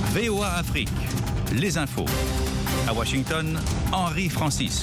VOA Afrique, les infos. À Washington, Henri Francisque.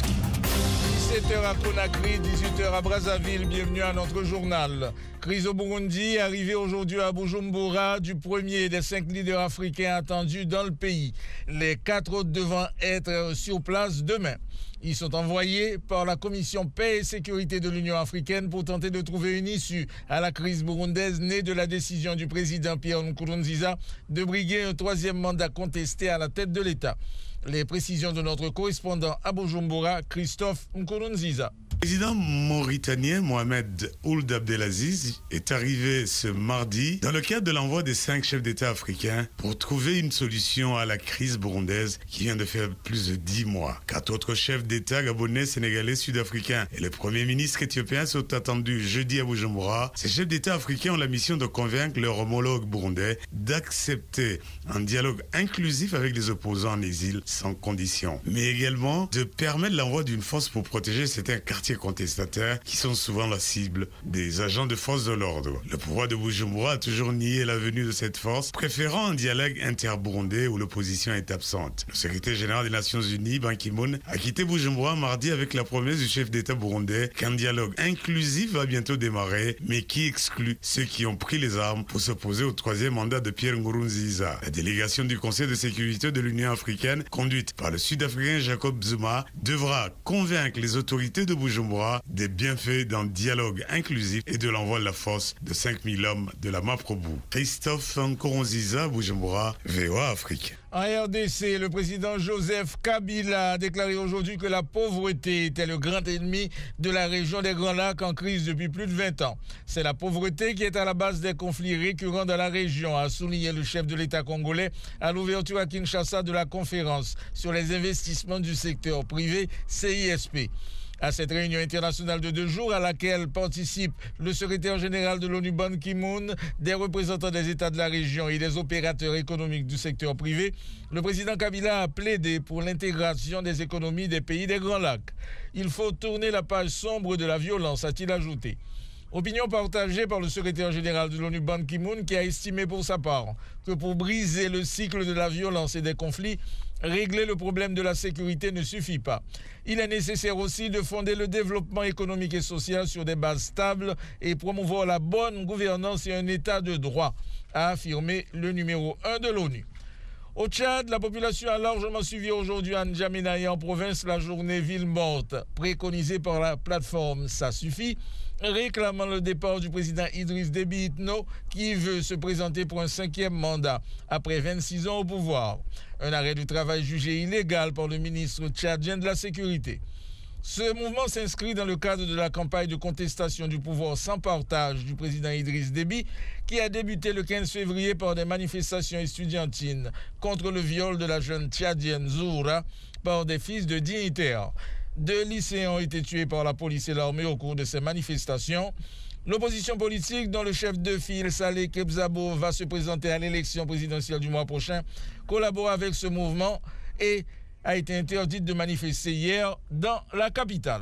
17h à Conakry, 18h à Brazzaville, bienvenue à notre journal. Crise au Burundi, arrivée aujourd'hui à Bujumbura du premier des 5 leaders africains attendus dans le pays. Les 4 autres devant être sur place demain. Ils sont envoyés par la Commission Paix et Sécurité de l'Union africaine pour tenter de trouver une issue à la crise burundaise née de la décision du président Pierre Nkurunziza de briguer un 3e mandat contesté à la tête de l'État. Les précisions de notre correspondant à Bujumbura, Christophe Nkurunziza. Le président mauritanien Mohamed Ould Abdelaziz est arrivé ce mardi dans le cadre de l'envoi des 5 chefs d'État africains pour trouver une solution à la crise burundaise qui vient de faire plus de 10 mois. 4 autres chefs d'État gabonais, sénégalais, sud-africains et le premier ministre éthiopien sont attendus jeudi à Bujumbura. Ces chefs d'État africains ont la mission de convaincre leurs homologues burundais d'accepter un dialogue inclusif avec les opposants en exil sans condition, mais également de permettre l'envoi d'une force pour protéger certains quartiers contestataires qui sont souvent la cible des agents de force de l'ordre. Le pouvoir de Bujumbura a toujours nié la venue de cette force, préférant un dialogue inter-burundais où l'opposition est absente. Le secrétaire général des Nations Unies, Ban Ki-moon, a quitté Bujumbura mardi avec la promesse du chef d'État burundais qu'un dialogue inclusif va bientôt démarrer, mais qui exclut ceux qui ont pris les armes pour s'opposer au 3e mandat de Pierre Nkurunziza. La délégation du Conseil de sécurité de l'Union africaine, conduite par le Sud-Africain Jacob Zuma, devra convaincre les autorités de Bujumbura des bienfaits d'un dialogue inclusif et de l'envoi de la force de 5000 hommes de la MAPROBU. Christophe Nkurunziza, Bujumbura, VOA Afrique. En RDC, le président Joseph Kabila a déclaré aujourd'hui que la pauvreté était le grand ennemi de la région des Grands Lacs en crise depuis plus de 20 ans. C'est la pauvreté qui est à la base des conflits récurrents dans la région, a souligné le chef de l'État congolais à l'ouverture à Kinshasa de la conférence sur les investissements du secteur privé CISP. À cette réunion internationale de 2 jours à laquelle participe le secrétaire général de l'ONU Ban Ki-moon, des représentants des États de la région et des opérateurs économiques du secteur privé, le président Kabila a plaidé pour l'intégration des économies des pays des Grands Lacs. Il faut tourner la page sombre de la violence, a-t-il ajouté. Opinion partagée par le secrétaire général de l'ONU Ban Ki-moon qui a estimé pour sa part que pour briser le cycle de la violence et des conflits, régler le problème de la sécurité ne suffit pas. Il est nécessaire aussi de fonder le développement économique et social sur des bases stables et promouvoir la bonne gouvernance et un état de droit, a affirmé le numéro 1 de l'ONU. Au Tchad, la population a largement suivi aujourd'hui à N'Djamena et en province la journée ville morte, préconisée par la plateforme Ça suffit, réclamant le départ du président Idriss Déby Itno qui veut se présenter pour un 5e mandat après 26 ans au pouvoir. Un arrêt du travail jugé illégal par le ministre tchadien de la Sécurité. Ce mouvement s'inscrit dans le cadre de la campagne de contestation du pouvoir sans partage du président Idriss Déby qui a débuté le 15 février par des manifestations estudiantines contre le viol de la jeune tchadienne Zoura par des fils de dignitaires. 2 lycéens ont été tués par la police et l'armée au cours de ces manifestations. L'opposition politique, dont le chef de file Saleh Kebzabo va se présenter à l'élection présidentielle du mois prochain, collabore avec ce mouvement et a été interdite de manifester hier dans la capitale.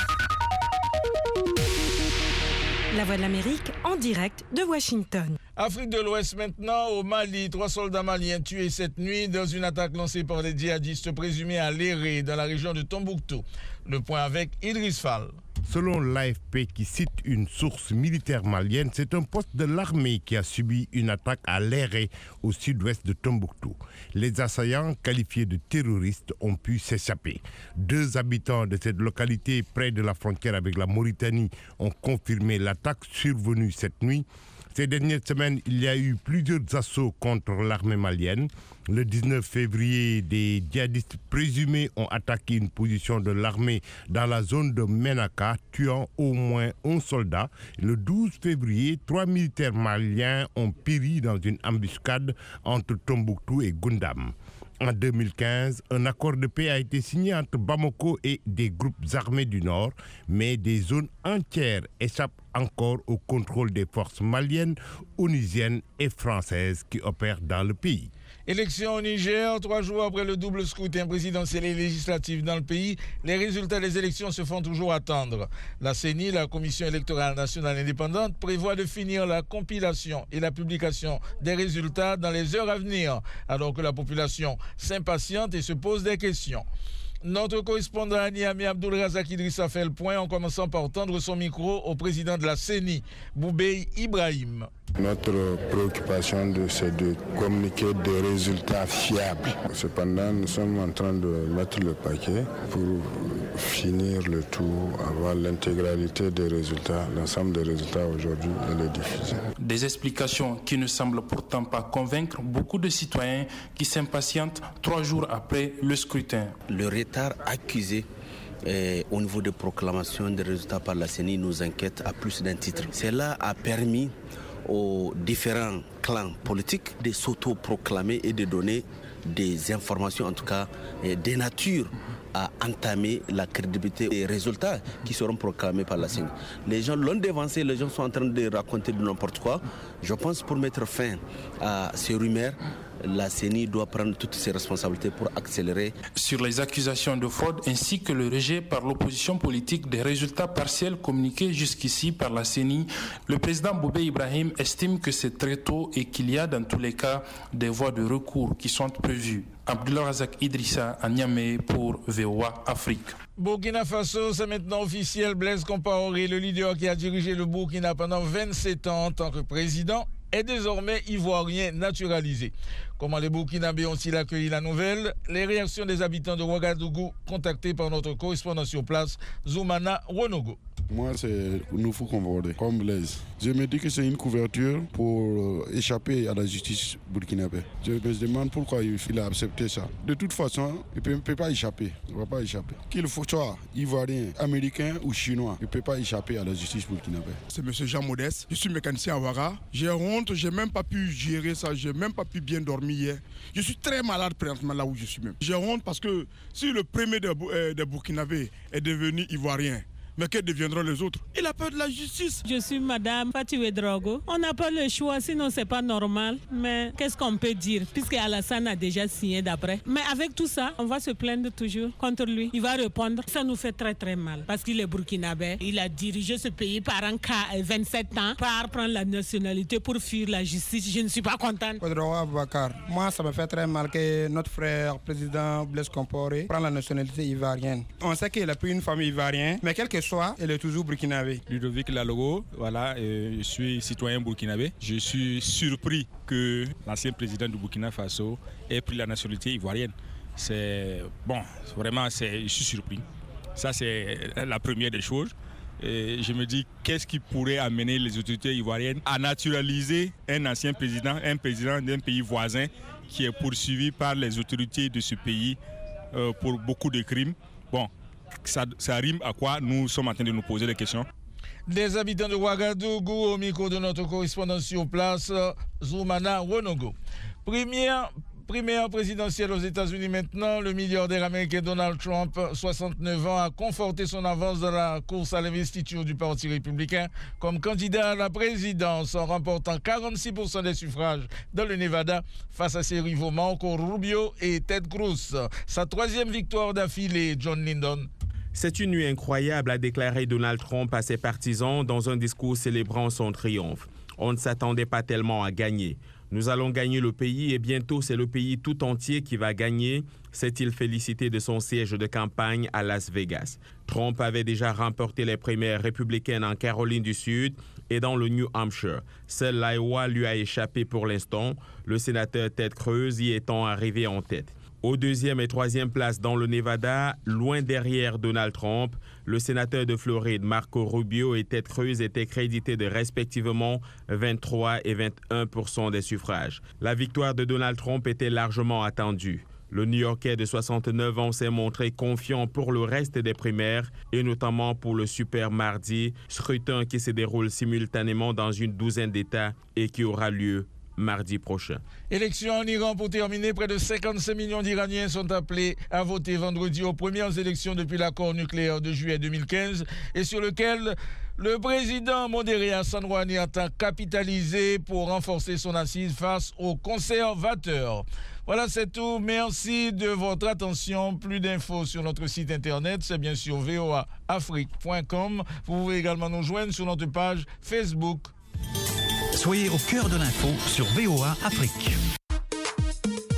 La Voix de l'Amérique en direct de Washington. Afrique de l'Ouest maintenant, au Mali, 3 soldats maliens tués cette nuit dans une attaque lancée par des djihadistes présumés à Léré, dans la région de Tombouctou. Le point avec Idriss Fall. Selon l'AFP qui cite une source militaire malienne, c'est un poste de l'armée qui a subi une attaque à Léré, au sud-ouest de Tombouctou. Les assaillants, qualifiés de terroristes, ont pu s'échapper. 2 habitants de cette localité près de la frontière avec la Mauritanie ont confirmé l'attaque survenue cette nuit. Ces dernières semaines, il y a eu plusieurs assauts contre l'armée malienne. Le 19 février, des djihadistes présumés ont attaqué une position de l'armée dans la zone de Menaka, tuant au moins 11 soldats. Le 12 février, 3 militaires maliens ont péri dans une embuscade entre Tombouctou et Goundam. En 2015, un accord de paix a été signé entre Bamako et des groupes armés du Nord, mais des zones entières échappent encore au contrôle des forces maliennes, onusiennes et françaises qui opèrent dans le pays. Élection au Niger, 3 jours après le double scrutin présidentiel et législatif dans le pays, les résultats des élections se font toujours attendre. La CENI, la Commission électorale nationale indépendante, prévoit de finir la compilation et la publication des résultats dans les heures à venir, alors que la population s'impatiente et se pose des questions. Notre correspondant à Niamey, Abdulrazak Idrissa, fait le point en commençant par tendre son micro au président de la CENI, Boubei Ibrahim. Notre préoccupation, c'est de communiquer des résultats fiables. Cependant, nous sommes en train de mettre le paquet pour finir le tout, avoir l'intégralité des résultats, l'ensemble des résultats aujourd'hui et les diffuser. Des explications qui ne semblent pourtant pas convaincre beaucoup de citoyens qui s'impatientent 3 jours après le scrutin. Le retard accusé au niveau de proclamation des résultats par la CENI nous inquiète à plus d'un titre. Cela a permis aux différents clans politiques de s'auto-proclamer et de donner des informations, en tout cas des natures à entamer la crédibilité des résultats qui seront proclamés par la CENI. Les gens l'ont dévancé, les gens sont en train de raconter de n'importe quoi. Je pense pour mettre fin à ces rumeurs, la CENI doit prendre toutes ses responsabilités pour accélérer. Sur les accusations de fraude ainsi que le rejet par l'opposition politique des résultats partiels communiqués jusqu'ici par la CENI, le président Boubei Ibrahim estime que c'est très tôt et qu'il y a dans tous les cas des voies de recours qui sont prévues. Abdulrazak Idrissa à Niamey pour VOA Afrique. Burkina Faso, c'est maintenant officiel. Blaise Compaoré, le leader qui a dirigé le Burkina pendant 27 ans en tant que président, est désormais ivoirien naturalisé. Comment les Burkinabés ont-ils accueilli la nouvelle? Les réactions des habitants de Ouagadougou contactés par notre correspondant sur place, Zoumana Wonogo. Moi, c'est Noufou Compaoré, comme Blaise. Je me dis que c'est une couverture pour échapper à la justice burkinabé. Je me demande pourquoi il a accepté ça. De toute façon, il ne peut pas échapper. Il ne va pas échapper. Qu'il soit ivoirien, américain ou chinois, il ne peut pas échapper à la justice burkinabé. C'est M. Jean Modeste. Je suis mécanicien à Ouaga. J'ai honte, je n'ai même pas pu gérer ça. Je n'ai même pas pu bien dormir hier. Je suis très malade présentement là où je suis même. J'ai honte parce que si le premier des Burkinabés est devenu ivoirien, mais que deviendront les autres? Il a peur de la justice. Je suis Madame Fatou Drogo. On n'a pas le choix, sinon c'est pas normal. Mais qu'est-ce qu'on peut dire, puisque Alassane a déjà signé d'après. Mais avec tout ça, on va se plaindre toujours contre lui. Il va répondre. Ça nous fait très très mal, parce qu'il est burkinabé. Il a dirigé ce pays pendant 27 ans, par prendre la nationalité pour fuir la justice. Je ne suis pas contente. Moi, ça me fait très mal que notre frère président Blaise Compaoré prend la nationalité ivoirienne. On sait qu'il a pris une famille ivoirienne, mais quelque chose elle est toujours burkinabé. Ludovic Lalogo, voilà, je suis citoyen burkinabé. Je suis surpris que l'ancien président du Burkina Faso ait pris la nationalité ivoirienne. C'est bon, vraiment, je suis surpris. Ça, c'est la première des choses. Et je me dis, qu'est-ce qui pourrait amener les autorités ivoiriennes à naturaliser un ancien président, un président d'un pays voisin qui est poursuivi par les autorités de ce pays pour beaucoup de crimes. Bon. Ça rime à quoi nous sommes en train de nous poser des questions. Des habitants de Ouagadougou au micro de notre correspondant sur place, Zoumana Wonogo. Primaire présidentielle aux États-Unis maintenant, le milliardaire américain Donald Trump, 69 ans, a conforté son avance dans la course à l'investiture du Parti républicain comme candidat à la présidence en remportant 46% des suffrages dans le Nevada face à ses rivaux Marco Rubio et Ted Cruz. Sa 3e victoire d'affilée, John Lyndon. C'est une nuit incroyable, a déclaré Donald Trump à ses partisans dans un discours célébrant son triomphe. On ne s'attendait pas tellement à gagner. Nous allons gagner le pays et bientôt c'est le pays tout entier qui va gagner, s'est-il félicité de son siège de campagne à Las Vegas. Trump avait déjà remporté les primaires républicaines en Caroline du Sud et dans le New Hampshire. Seul l'Iowa lui a échappé pour l'instant, le sénateur Ted Cruz y étant arrivé en tête. Aux 2e et 3e places dans le Nevada, loin derrière Donald Trump, le sénateur de Floride, Marco Rubio et Ted Cruz étaient crédités de respectivement 23 et 21% des suffrages. La victoire de Donald Trump était largement attendue. Le New-Yorkais de 69 ans s'est montré confiant pour le reste des primaires et notamment pour le super mardi, scrutin qui se déroule simultanément dans une douzaine d'États et qui aura lieu mardi prochain. Élection en Iran pour terminer. Près de 55 millions d'Iraniens sont appelés à voter vendredi aux premières élections depuis l'accord nucléaire de juillet 2015 et sur lequel Le président modéré Hassan Rouhani entend capitaliser pour renforcer son assise face aux conservateurs. Voilà, c'est tout. Merci de votre attention. Plus d'infos sur notre site internet, c'est bien sûr voaafrique.com. Vous pouvez également nous joindre sur notre page Facebook. Soyez au cœur de l'info sur VOA Afrique.